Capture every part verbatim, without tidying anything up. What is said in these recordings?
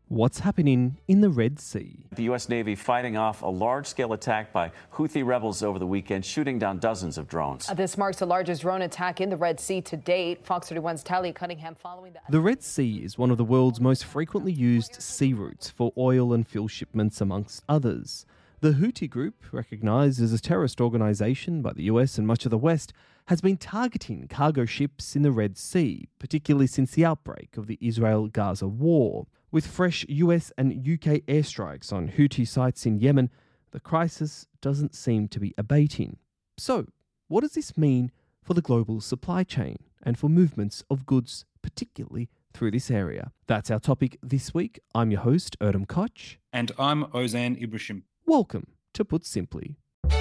What's happening in the Red Sea? The U S Navy fighting off a large-scale attack by Houthi rebels over the weekend, shooting down dozens of drones. Uh, this marks the largest drone attack in the Red Sea to date. Fox thirty-one's Talia Cunningham following the... The Red Sea is one of the world's most frequently used sea routes for oil and fuel shipments, amongst others. The Houthi group, recognised as a terrorist organisation by the U S and much of the West, has been targeting cargo ships in the Red Sea, particularly since the outbreak of the Israel-Gaza war. With fresh U S and U K airstrikes on Houthi sites in Yemen, the crisis doesn't seem to be abating. So, what does this mean for the global supply chain and for movements of goods, particularly through this area? That's our topic this week. I'm your host, Erdem Koch. And I'm Ozan Ibrahim. Welcome to Put Simply.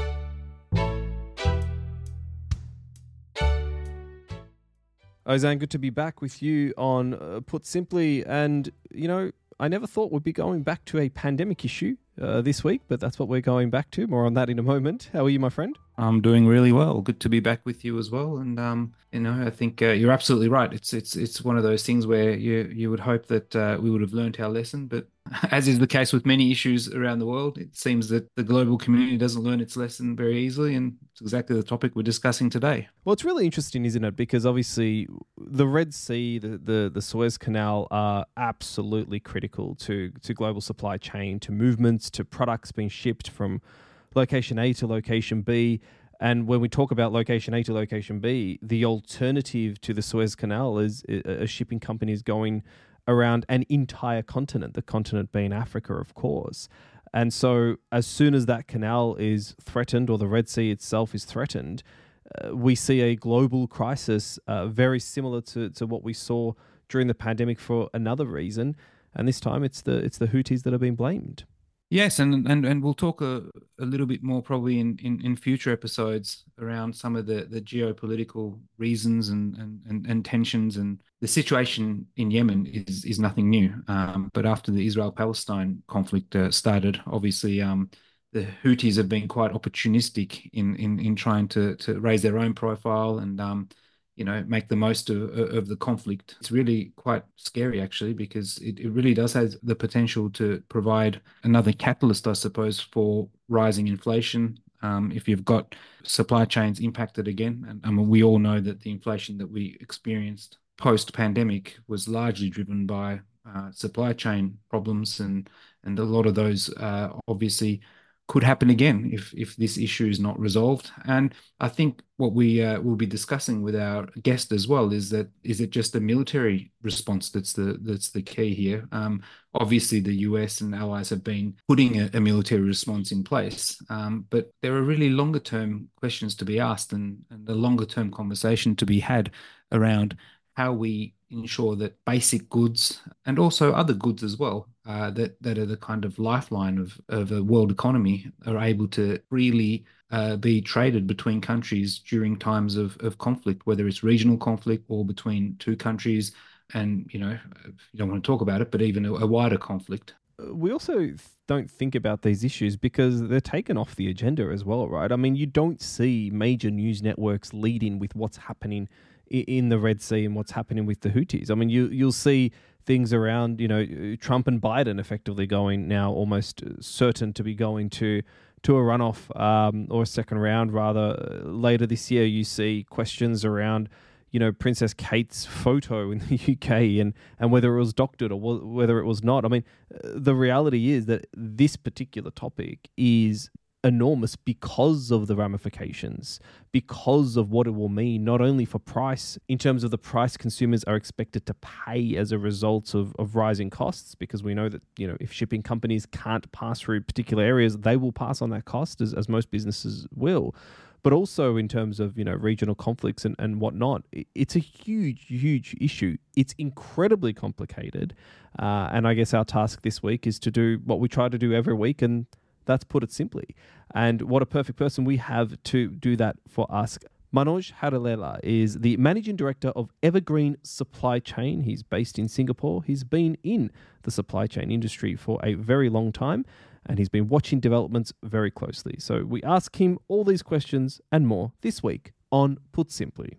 Ozan, good to be back with you on uh, Put Simply. And, you know, I never thought we'd be going back to a pandemic issue uh, this week, but that's what we're going back to. More on that in a moment. How are you, my friend? I'm doing really well. Good to be back with you as well. And, um, you know, I think uh, you're absolutely right. It's it's it's one of those things where you you would hope that uh, we would have learned our lesson. But as is the case with many issues around the world, it seems that the global community doesn't learn its lesson very easily. And it's exactly the topic we're discussing today. Well, it's really interesting, isn't it? Because obviously the Red Sea, the, the, the Suez Canal are absolutely critical to, to global supply chain, to movements, to products being shipped from location A to location B. And when we talk about location A to location B, the alternative to the Suez Canal is a shipping companies going around an entire continent, the continent being Africa, of course. And so as soon as that canal is threatened, or the Red Sea itself is threatened, uh, we see a global crisis uh, very similar to, to what we saw during the pandemic for another reason. And this time it's the it's the Houthis that are being blamed. Yes, and and, and we'll talk a, a little bit more probably in, in, in future episodes around some of the, the geopolitical reasons and, and, and, and tensions. And the situation in Yemen is is nothing new. Um, but after the Israel-Palestine conflict uh, started, obviously um, the Houthis have been quite opportunistic in in, in trying to, to raise their own profile and um, you know, make the most of, of the conflict. It's really quite scary, actually, because it, it really does have the potential to provide another catalyst, I suppose, for rising inflation. Um, if you've got supply chains impacted again, and I mean, we all know that the inflation that we experienced post-pandemic was largely driven by uh, supply chain problems, and and a lot of those uh, obviously could happen again if if this issue is not resolved. And I think what we uh, will be discussing with our guest as well is that is it just a military response that's the that's the key here. Um, obviously, the U S and allies have been putting a, a military response in place, um, but there are really longer term questions to be asked and, and a longer term conversation to be had around how we ensure that basic goods and also other goods as well uh, that, that are the kind of lifeline of, of a world economy are able to freely uh, be traded between countries during times of, of conflict, whether it's regional conflict or between two countries and, you know, you don't want to talk about it, but even a, a wider conflict. We also don't think about these issues because they're taken off the agenda as well, right? I mean, you don't see major news networks leading with what's happening in the Red Sea and what's happening with the Houthis. I mean, you, you'll see things around, you know, Trump and Biden effectively going now almost certain to be going to to a runoff um, or a second round rather later this year. You see questions around, you know, Princess Kate's photo in the U K and, and whether it was doctored or whether it was not. I mean, the reality is that this particular topic is enormous because of the ramifications, because of what it will mean, not only for price, in terms of the price consumers are expected to pay as a result of, of rising costs, because we know that, you know, if shipping companies can't pass through particular areas, they will pass on that cost as, as most businesses will. But also in terms of, you know, regional conflicts and, and whatnot, it's a huge, huge issue. It's incredibly complicated. Uh, and I guess our task this week is to do what we try to do every week, and that's Put It Simply. And what a perfect person we have to do that for us. Manoj Harilela is the Managing Director of Evergreen Supply Chain. He's based in Singapore. He's been in the supply chain industry for a very long time, and he's been watching developments very closely. So we ask him all these questions and more this week on Put Simply.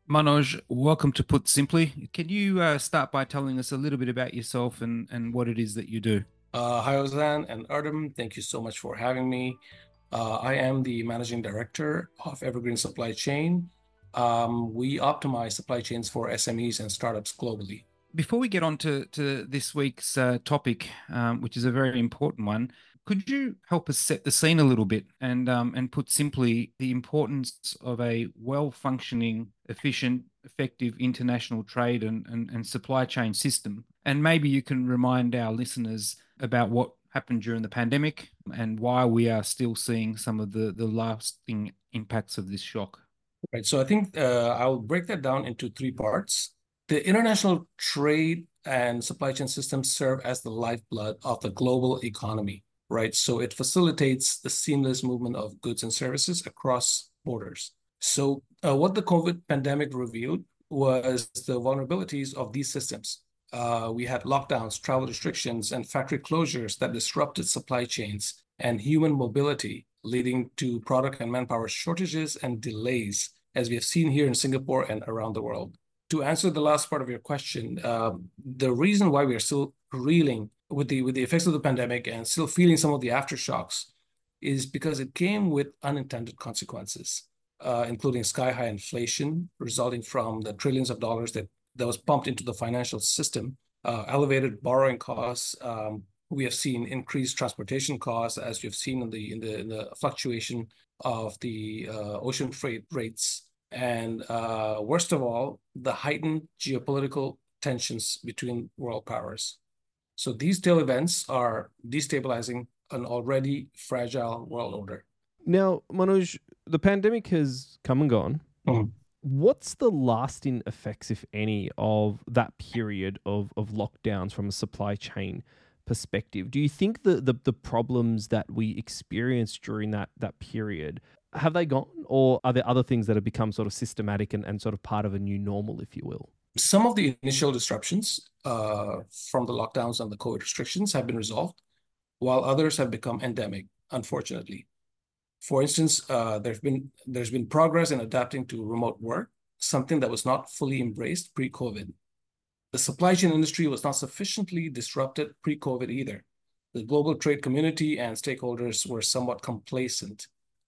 Manoj, welcome to Put Simply. Can you uh, start by telling us a little bit about yourself and, and what it is that you do? Uh, hi, Ozan and Artem. Thank you so much for having me. Uh, I am the managing director of Evergreen Supply Chain. Um, we optimize supply chains for S M Es and startups globally. Before we get on to, to this week's uh, topic, um, which is a very important one, could you help us set the scene a little bit and um, and put simply the importance of a well-functioning, efficient, effective international trade and, and, and supply chain system? And maybe you can remind our listeners about what happened during the pandemic and why we are still seeing some of the, the lasting impacts of this shock. Right. So I think uh, I'll break that down into three parts. The international trade and supply chain systems serve as the lifeblood of the global economy, right? So it facilitates the seamless movement of goods and services across borders. So uh, what the COVID pandemic revealed was the vulnerabilities of these systems. Uh, we had lockdowns, travel restrictions, and factory closures that disrupted supply chains and human mobility, leading to product and manpower shortages and delays, as we have seen here in Singapore and around the world. To answer the last part of your question, uh, the reason why we are still reeling with the with the effects of the pandemic and still feeling some of the aftershocks is because it came with unintended consequences, uh, including sky-high inflation resulting from the trillions of dollars that, that was pumped into the financial system, uh, elevated borrowing costs. Um, we have seen increased transportation costs, as we've seen in the in the, in the fluctuation of the uh, ocean freight rates. And uh, worst of all, the heightened geopolitical tensions between world powers. So these tail events are destabilizing an already fragile world order. Now, Manoj, the pandemic has come and gone. Mm-hmm. What's the lasting effects, if any, of that period of, of lockdowns from a supply chain perspective? Do you think the, the, the problems that we experienced during that, that period, have they gone? Or are there other things that have become sort of systematic and, and sort of part of a new normal, if you will? Some of the initial disruptions uh, from the lockdowns and the COVID restrictions have been resolved, while others have become endemic, unfortunately. For instance, uh, there's been there's been progress in adapting to remote work, something that was not fully embraced pre-COVID. The supply chain industry was not sufficiently disrupted pre-COVID either. The global trade community and stakeholders were somewhat complacent.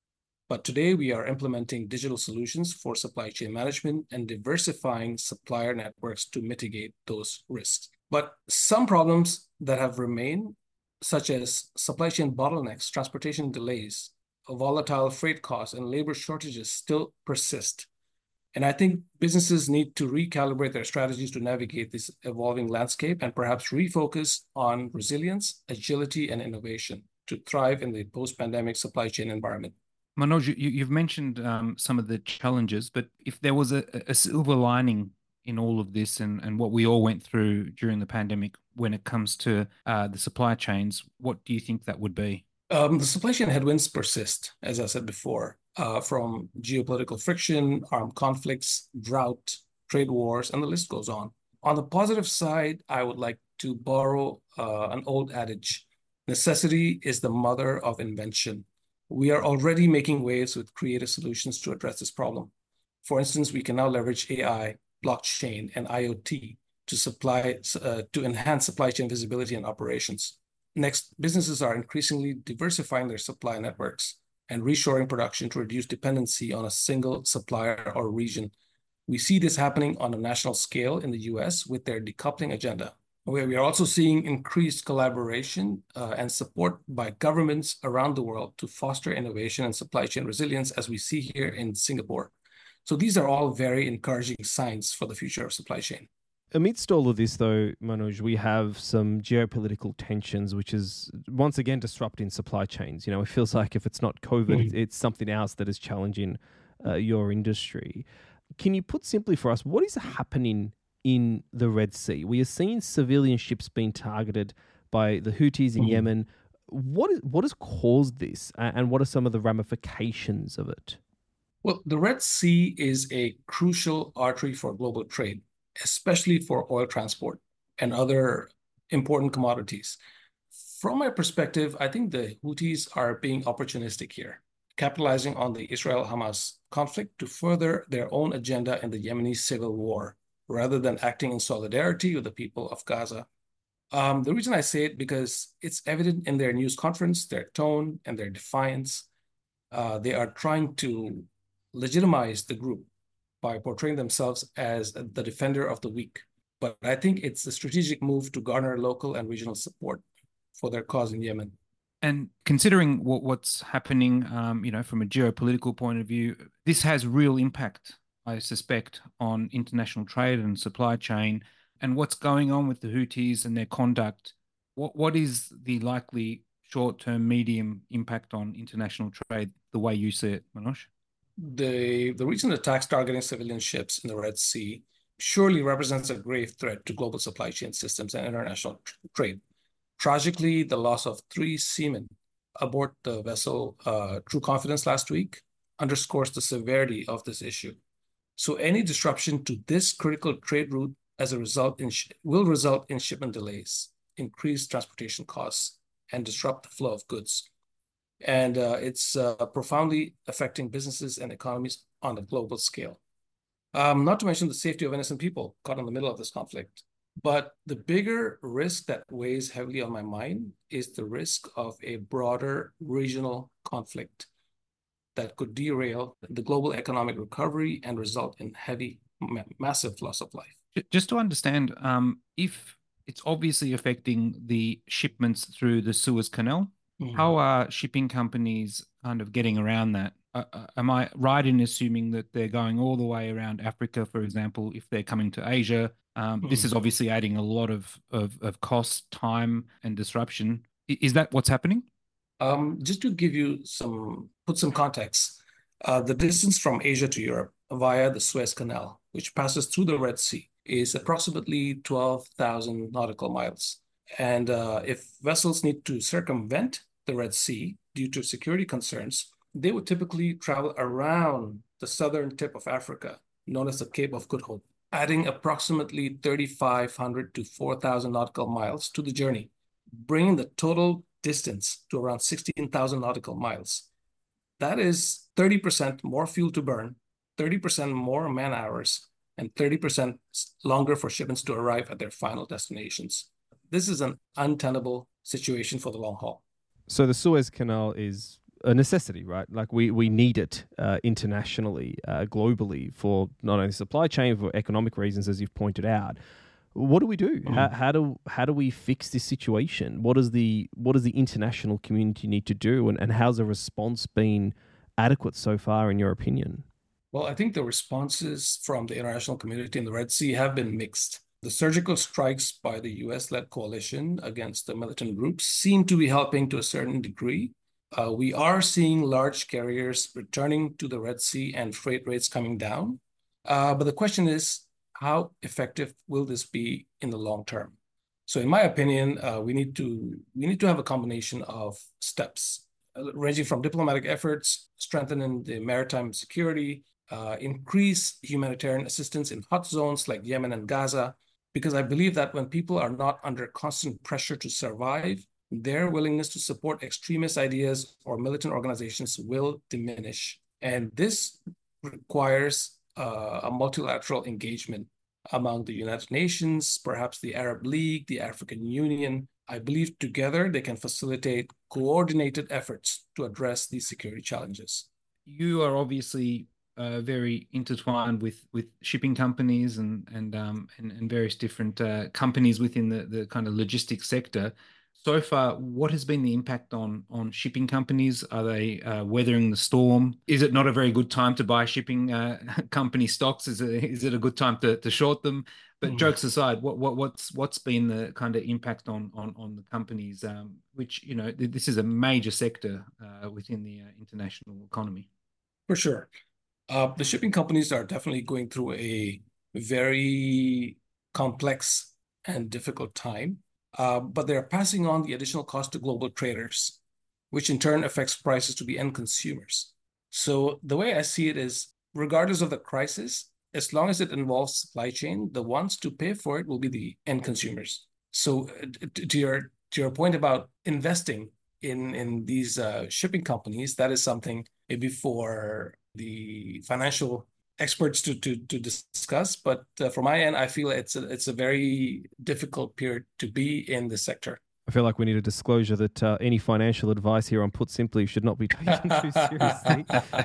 But today we are implementing digital solutions for supply chain management and diversifying supplier networks to mitigate those risks. But some problems that have remained, such as supply chain bottlenecks, transportation delays, volatile freight costs, and labor shortages still persist. And I think businesses need to recalibrate their strategies to navigate this evolving landscape and perhaps refocus on resilience, agility, and innovation to thrive in the post-pandemic supply chain environment. Manoj, you, you've mentioned um, some of the challenges, but if there was a, a silver lining in all of this and, and what we all went through during the pandemic when it comes to uh, the supply chains, what do you think that would be? Um, the supply chain headwinds persist, as I said before, uh, from geopolitical friction, armed conflicts, drought, trade wars, and the list goes on. On the positive side, I would like to borrow uh, an old adage: necessity is the mother of invention. We are already making waves with creative solutions to address this problem. For instance, we can now leverage A I, blockchain, and I O T to supply uh, to enhance supply chain visibility and operations. Next, businesses are increasingly diversifying their supply networks and reshoring production to reduce dependency on a single supplier or region. We see this happening on a national scale in the U S with their decoupling agenda. We are also seeing increased collaboration uh, and support by governments around the world to foster innovation and supply chain resilience, as we see here in Singapore. So these are all very encouraging signs for the future of supply chain. Amidst all of this, though, Manoj, we have some geopolitical tensions, which is once again disrupting supply chains. You know, it feels like if it's not COVID, mm-hmm. it's something else that is challenging uh, your industry. Can you put simply for us, what is happening in the Red Sea? We are seeing civilian ships being targeted by the Houthis in mm-hmm. Yemen. What is, what has caused this, and what are some of the ramifications of it? Well, the Red Sea is a crucial artery for global trade, especially for oil transport and other important commodities. From my perspective, I think the Houthis are being opportunistic here, capitalizing on the Israel-Hamas conflict to further their own agenda in the Yemeni civil war, rather than acting in solidarity with the people of Gaza. Um, the reason I say it, because it's evident in their news conference, their tone, and their defiance. Uh, they are trying to legitimize the group by portraying themselves as the defender of the weak. But I think it's a strategic move to garner local and regional support for their cause in Yemen. And considering what, what's happening, um, you know, from a geopolitical point of view, this has real impact, I suspect, on international trade and supply chain. And what's going on with the Houthis and their conduct, what what is the likely short-term, medium impact on international trade, the way you see it, Manoj? The, the recent attacks targeting civilian ships in the Red Sea surely represents a grave threat to global supply chain systems and international tr- trade. Tragically, the loss of three seamen aboard the vessel uh, True Confidence last week underscores the severity of this issue. So any disruption to this critical trade route as a result in sh- will result in shipment delays, increased transportation costs, and disrupt the flow of goods. And uh, it's uh, profoundly affecting businesses and economies on a global scale. Um, not to mention the safety of innocent people caught in the middle of this conflict. But the bigger risk that weighs heavily on my mind is the risk of a broader regional conflict that could derail the global economic recovery and result in heavy, ma- massive loss of life. Just to understand, um, if it's obviously affecting the shipments through the Suez Canal, mm-hmm. how are shipping companies kind of getting around that? Uh, uh, am I right in assuming that they're going all the way around Africa, for example, if they're coming to Asia? Um, mm-hmm. This is obviously adding a lot of, of, of cost, time, and disruption. Is that what's happening? Um, just to give you some, put some context, uh, the distance from Asia to Europe via the Suez Canal, which passes through the Red Sea, is approximately twelve thousand nautical miles. And uh, if vessels need to circumvent the Red Sea due to security concerns, they would typically travel around the southern tip of Africa, known as the Cape of Good Hope, adding approximately thirty-five hundred to four thousand nautical miles to the journey, bringing the total distance to around sixteen thousand nautical miles. That is thirty percent more fuel to burn, thirty percent more man hours, and thirty percent longer for shipments to arrive at their final destinations. This is an untenable situation for the long haul. So the Suez Canal is a necessity, right? Like we, we need it uh, internationally, uh, globally, for not only supply chain, for economic reasons, as you've pointed out. What do we do? Mm. How, how do how do we fix this situation? What does the what does the international community need to do, and, and how's the response been adequate so far, in your opinion? Well, I think the responses from the international community in the Red Sea have been mixed. The surgical strikes by the U S-led coalition against the militant groups seem to be helping to a certain degree. Uh, we are seeing large carriers returning to the Red Sea and freight rates coming down. Uh, but the question is, how effective will this be in the long term? So in my opinion, uh, we need to we need to have a combination of steps, uh, ranging from diplomatic efforts, strengthening the maritime security, uh, increase humanitarian assistance in hot zones like Yemen and Gaza, because I believe that when people are not under constant pressure to survive, their willingness to support extremist ideas or militant organizations will diminish. And this requires uh, a multilateral engagement among the United Nations, perhaps the Arab League, the African Union. I believe together they can facilitate coordinated efforts to address these security challenges. You are obviously uh, very intertwined with with shipping companies and and um, and, and various different uh, companies within the, the kind of logistics sector. So far, what has been the impact on on shipping companies? Are they uh, weathering the storm? Is it not a very good time to buy shipping uh, company stocks? Is it is it a good time to, to short them? But mm. jokes aside, what what what's what's been the kind of impact on on on the companies? Um, which you know this is a major sector uh, within the uh, international economy. For sure, uh, the shipping companies are definitely going through a very complex and difficult time. Uh, but they're passing on the additional cost to global traders, which in turn affects prices to the end consumers. So the way I see it is, regardless of the crisis, as long as it involves supply chain, the ones to pay for it will be the end consumers. So to your to your point about investing in, in these uh, shipping companies, that is something maybe for the financial experts to to to discuss. But uh, from my end, I feel it's a, it's a very difficult period to be in the sector. I feel like we need a disclosure that uh, any financial advice here on Put Simply should not be taken too seriously.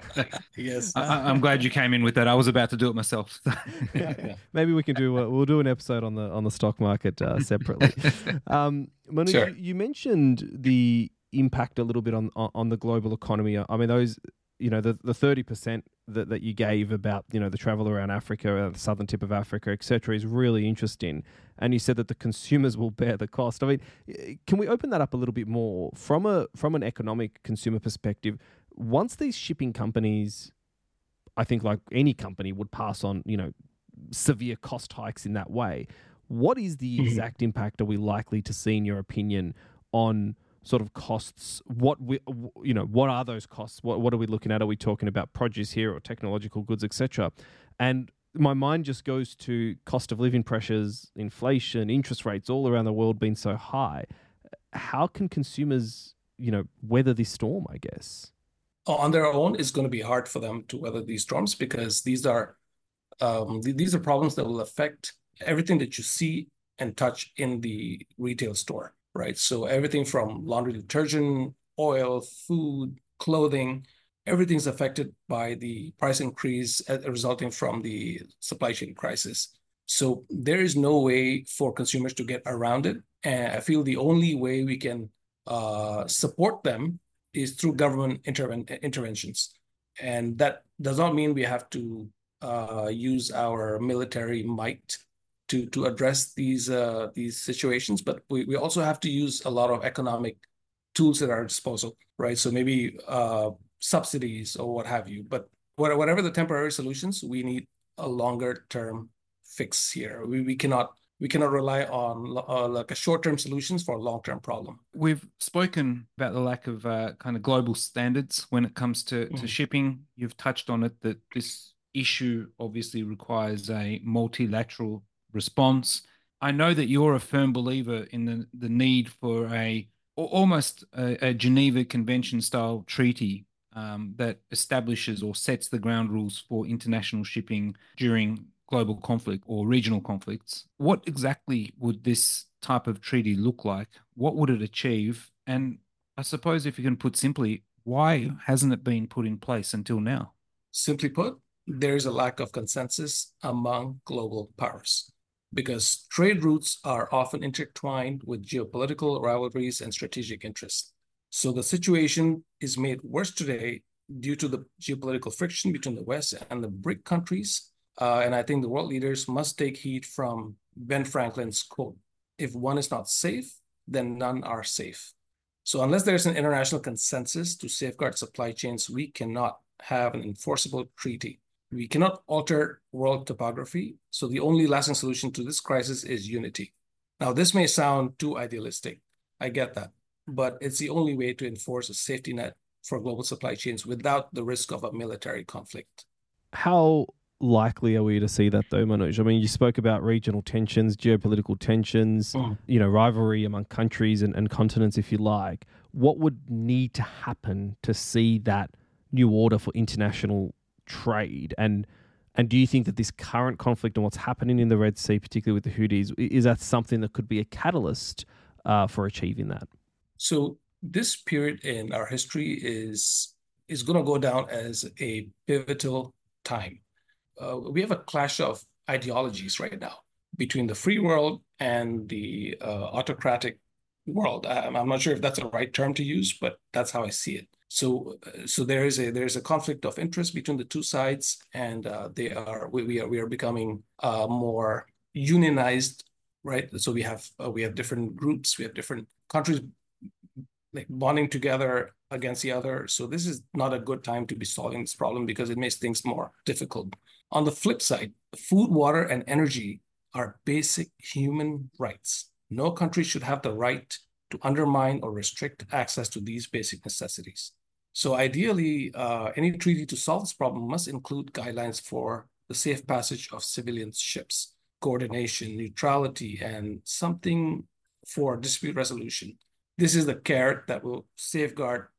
Yes, I, I'm glad you came in with that. I was about to do it myself. yeah, yeah. Maybe we can do a, we'll do an episode on the on the stock market uh, separately. Um, Manoj, Sure. you, you mentioned the impact a little bit on on, on the global economy. I mean, those you know the the thirty percent that that you gave about you know the travel around Africa, uh, the southern tip of Africa, et cetera, is really interesting. And you said that the consumers will bear the cost. I mean, can we open that up a little bit more from a from an economic consumer perspective? Once these shipping companies, I think like any company would pass on, you know, severe cost hikes in that way. What is the Mhm. exact impact are we likely to see, in your opinion, on sort of costs? What we, you know, what are those costs? What what are we looking at? Are we talking about produce here or technological goods, et cetera? And my mind just goes to cost of living pressures, inflation, interest rates all around the world being so high. How can consumers, you know, weather this storm, I guess? On their own, it's going to be hard for them to weather these storms because these are um, th- these are problems that will affect everything that you see and touch in the retail store, right? So everything from laundry detergent, oil, food, clothing, everything's affected by the price increase uh, resulting from the supply chain crisis. So there is no way for consumers to get around it. And I feel the only way we can uh, support them is through government interven- interventions. And that does not mean we have to uh, use our military might to, to address these uh, these situations, but we, we also have to use a lot of economic tools at our disposal, right? So maybe uh, subsidies or what have you. But whatever the temporary solutions, we need a longer term fix here. We, we cannot we cannot rely on uh, like a short-term solutions for a long-term problem. We've spoken about the lack of uh, kind of global standards when it comes to, to Mhm. shipping. You've touched on it, that this issue obviously requires a multilateral response. I know that you're a firm believer in the, the need for a almost a, a Geneva Convention style treaty um, that establishes or sets the ground rules for international shipping during global conflict or regional conflicts. What exactly would this type of treaty look like? What would it achieve? And I suppose, if you can put simply, why hasn't it been put in place until now? Simply put, there is a lack of consensus among global powers because trade routes are often intertwined with geopolitical rivalries and strategic interests. So the situation is made worse today due to the geopolitical friction between the West and the BRIC countries. Uh, and I think the world leaders must take heed from Ben Franklin's quote, "If one is not safe, then none are safe." So unless there's an international consensus to safeguard supply chains, we cannot have an enforceable treaty. We cannot alter world topography. So the only lasting solution to this crisis is unity. Now, this may sound too idealistic. I get that. But it's the only way to enforce a safety net for global supply chains without the risk of a military conflict. How likely are we to see that, though, Manoj? I mean, you spoke about regional tensions, geopolitical tensions, Mm. you know, rivalry among countries and, and continents, if you like. What would need to happen to see that new order for international trade? And and do you think that this current conflict and what's happening in the Red Sea, particularly with the Houthis, is that something that could be a catalyst uh, for achieving that? So this period in our history is is going to go down as a pivotal time. Uh, we have a clash of ideologies right now between the free world and the uh, autocratic world. I, I'm not sure if that's the right term to use, but that's how I see it. So, uh, so there is a there is a conflict of interest between the two sides, and uh, they are we, we are we are becoming uh, more unionized, right? So we have uh, we have different groups, we have different countries like bonding together against the other. So this is not a good time to be solving this problem because it makes things more difficult. On the flip side, food, water, and energy are basic human rights. No country should have the right to undermine or restrict access to these basic necessities. So ideally, uh, any treaty to solve this problem must include guidelines for the safe passage of civilian ships, coordination, neutrality, and something for dispute resolution. This is the carrot that will safeguard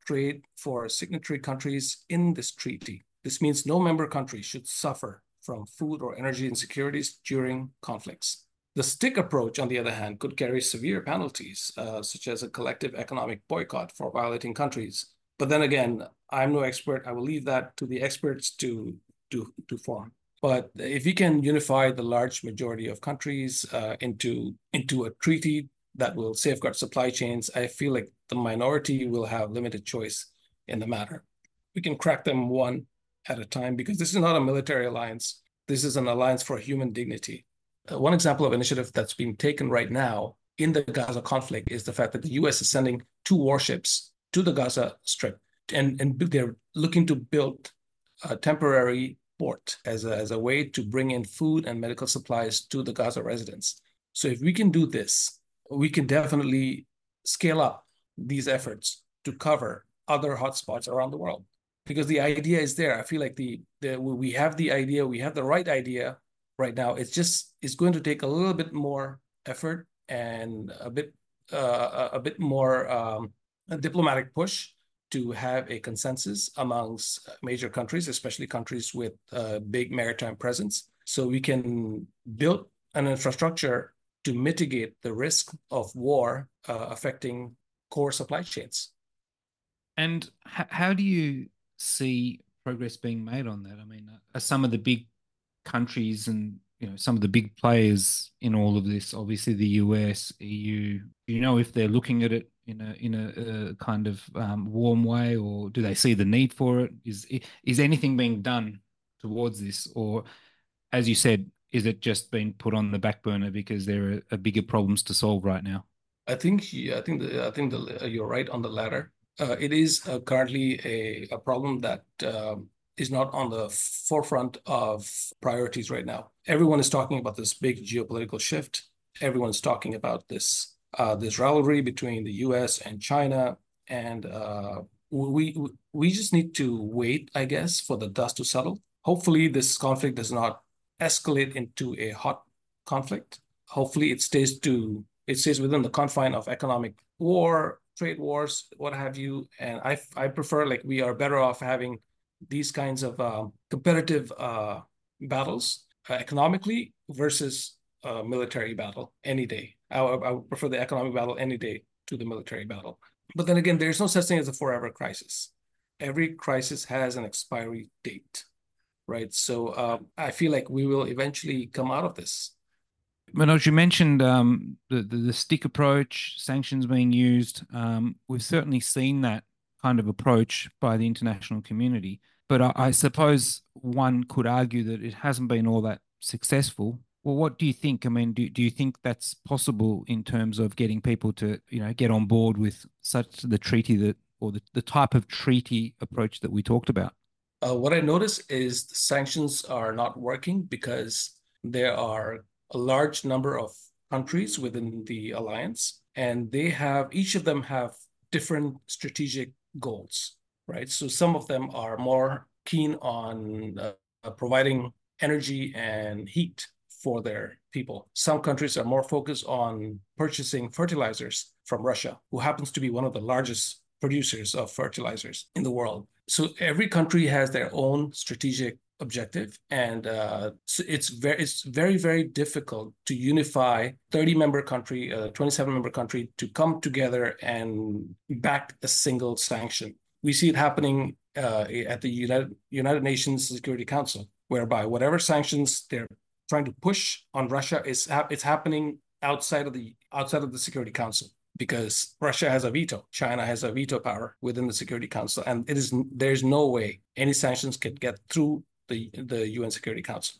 trade for signatory countries in this treaty. This means no member country should suffer from food or energy insecurities during conflicts. The stick approach, on the other hand, could carry severe penalties, uh, such as a collective economic boycott for violating countries. But then again, I'm no expert. I will leave that to the experts to, to, to form. But if we can unify the large majority of countries uh, into, into a treaty that will safeguard supply chains, I feel like the minority will have limited choice in the matter. We can crack them one at a time because this is not a military alliance. This is an alliance for human dignity. Uh, one example of initiative that's being taken right now in the Gaza conflict is the fact that the U S is sending two warships to the Gaza Strip, and, and they're looking to build a temporary port as a, as a way to bring in food and medical supplies to the Gaza residents. So if we can do this, we can definitely scale up these efforts to cover other hotspots around the world. Because the idea is there. I feel like the, the we have the idea, we have the right idea right now. It's just, it's going to take a little bit more effort and a bit, uh, a bit more um, a diplomatic push to have a consensus amongst major countries, especially countries with a big maritime presence. So we can build an infrastructure to mitigate the risk of war uh, affecting core supply chains. And h- how do you see progress being made on that? I mean, are some of the big countries and, you know, some of the big players in all of this, obviously the U S, E U, do you know if they're looking at it in a in a, a kind of um, warm way, or do they see the need for it? Is is anything being done towards this, or, as you said, is it just being put on the back burner because there are, are bigger problems to solve right now? I think I think the, I think the, you're right on the latter. Uh, it is uh, currently a, a problem that uh, is not on the forefront of priorities right now. Everyone is talking about this big geopolitical shift. Everyone's talking about this uh, this rivalry between the U S and China, and uh, we we just need to wait, I guess, for the dust to settle. Hopefully, this conflict does not escalate into a hot conflict. Hopefully, it stays to it stays within the confine of economic war, trade wars, what have you. And I I prefer, like, we are better off having these kinds of uh, competitive uh, battles uh, economically versus a military battle any day. I, I would prefer the economic battle any day to the military battle. But then again, there's no such thing as a forever crisis. Every crisis has an expiry date, right? So uh, I feel like we will eventually come out of this. Manoj, you mentioned um, the, the the stick approach, sanctions being used. Um, we've certainly seen that kind of approach by the international community, but I, I suppose one could argue that it hasn't been all that successful. Well, what do you think? I mean, do do you think that's possible in terms of getting people to, you know, get on board with such the treaty that, or the, the type of treaty approach that we talked about? Uh, what I notice is the sanctions are not working because there are a large number of countries within the alliance, and they have, each of them have different strategic goals, right? So some of them are more keen on uh, providing energy and heat for their people. Some countries are more focused on purchasing fertilizers from Russia, who happens to be one of the largest producers of fertilizers in the world. So every country has their own strategic objective, and uh, so it's very it's very very difficult to unify thirty member country, uh, twenty-seven member country to come together and back a single sanction. We see it happening uh, at the United United Nations Security Council, whereby whatever sanctions they're trying to push on Russia is it's happening outside of the outside of the Security Council, because Russia has a veto, China has a veto power within the Security Council, and it is there's no way any sanctions can get through the, the U N Security Council.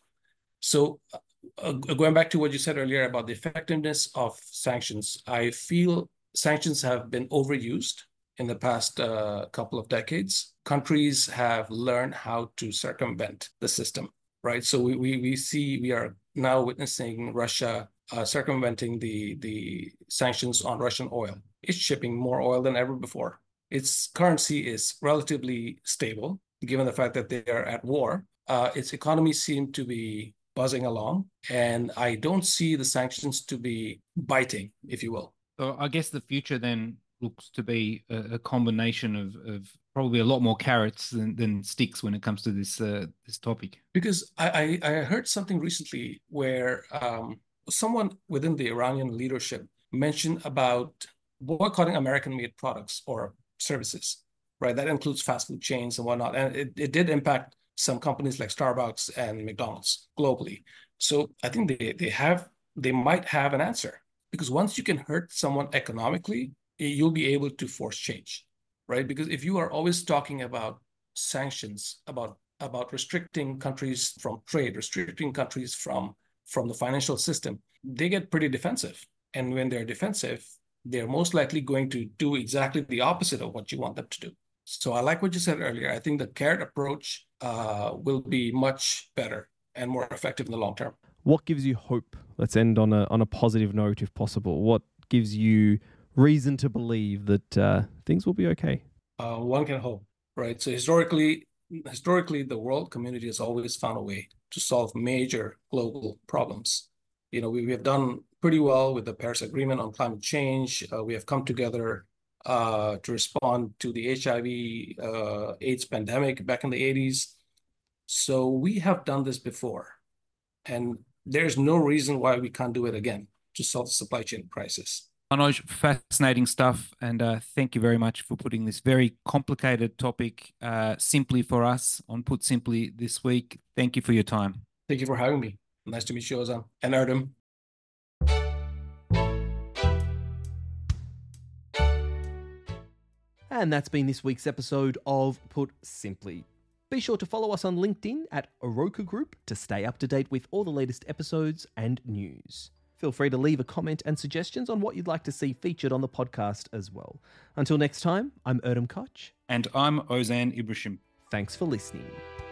So uh, going back to what you said earlier about the effectiveness of sanctions, I feel sanctions have been overused in the past uh, couple of decades. Countries have learned how to circumvent the system, right? So we, we, we see, we are now witnessing Russia uh, circumventing the, the sanctions on Russian oil. It's shipping more oil than ever before. Its currency is relatively stable, given the fact that they are at war. Uh, its economy seems to be buzzing along, and I don't see the sanctions to be biting, if you will. So I guess the future then looks to be a, a combination of, of probably a lot more carrots than, than sticks when it comes to this uh, this topic. Because I, I, I heard something recently where um, someone within the Iranian leadership mentioned about boycotting American-made products or services, right? That includes fast food chains and whatnot. And it, it did impact some companies like Starbucks and McDonald's globally. So I think they, they have they might have an answer, because once you can hurt someone economically, you'll be able to force change, right? Because if you are always talking about sanctions, about about restricting countries from trade, restricting countries from from the financial system, they get pretty defensive. And when they're defensive, they're most likely going to do exactly the opposite of what you want them to do. So I like what you said earlier. I think the carrot approach uh, will be much better and more effective in the long term. What gives you hope? Let's end on a on a positive note, if possible. What gives you reason to believe that uh, things will be okay? Uh, one can hope, right? So historically, historically, the world community has always found a way to solve major global problems. You know, we, we have done pretty well with the Paris Agreement on climate change. Uh, we have come together uh, to respond to the H I V uh, AIDS pandemic back in the eighties. So we have done this before, and there's no reason why we can't do it again to solve the supply chain crisis. Manoj, fascinating stuff, and uh, thank you very much for putting this very complicated topic uh, simply for us on Put Simply this week. Thank you for your time. Thank you for having me. Nice to meet you, Ozan and Erdem. And that's been this week's episode of Put Simply. Be sure to follow us on LinkedIn at Oroka Group to stay up to date with all the latest episodes and news. Feel free to leave a comment and suggestions on what you'd like to see featured on the podcast as well. Until next time, I'm Erdem Koch. And I'm Ozan Ibrahim. Thanks for listening.